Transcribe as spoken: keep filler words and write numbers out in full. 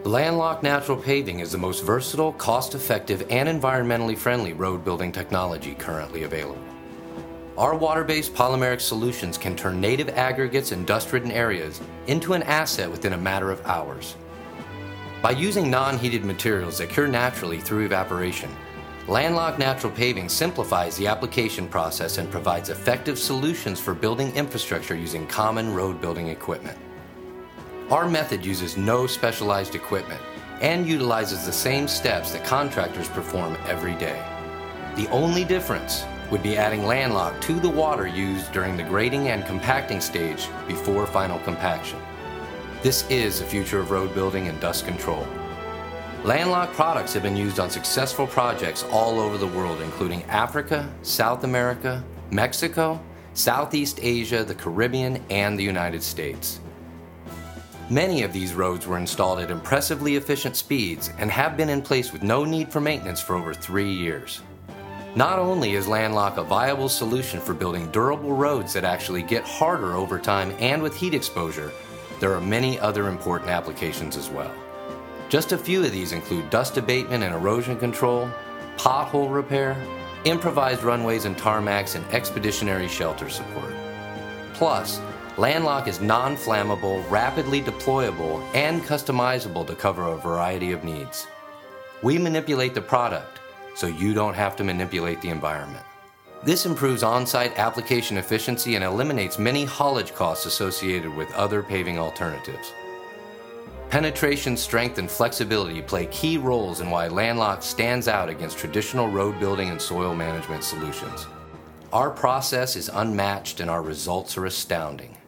Landlock Natural Paving is the most versatile, cost-effective, and environmentally friendly road building technology currently available. Our water-based polymeric solutions can turn native aggregates in dust-ridden areas into an asset within a matter of hours. By using non-heated materials that cure naturally through evaporation, Landlock Natural Paving simplifies the application process and provides effective solutions for building infrastructure using common road building equipment. Our method uses no specialized equipment and utilizes the same steps that contractors perform every day. The only difference would be adding Landlock to the water used during the grading and compacting stage before final compaction. This is the future of road building and dust control. Landlock products have been used on successful projects all over the world, including Africa, South America, Mexico, Southeast Asia, the Caribbean, and the United States. Many of these roads were installed at impressively efficient speeds and have been in place with no need for maintenance for over three years. Not only is Landlock a viable solution for building durable roads that actually get harder over time and with heat exposure, there are many other important applications as well. Just a few of these include dust abatement and erosion control, pothole repair, improvised runways and tarmacs, and expeditionary shelter support. Plus, Landlock is non-flammable, rapidly deployable, and customizable to cover a variety of needs. We manipulate the product, so you don't have to manipulate the environment. This improves on-site application efficiency and eliminates many haulage costs associated with other paving alternatives. Penetration, strength, and flexibility play key roles in why Landlock stands out against traditional road building and soil management solutions. Our process is unmatched and our results are astounding.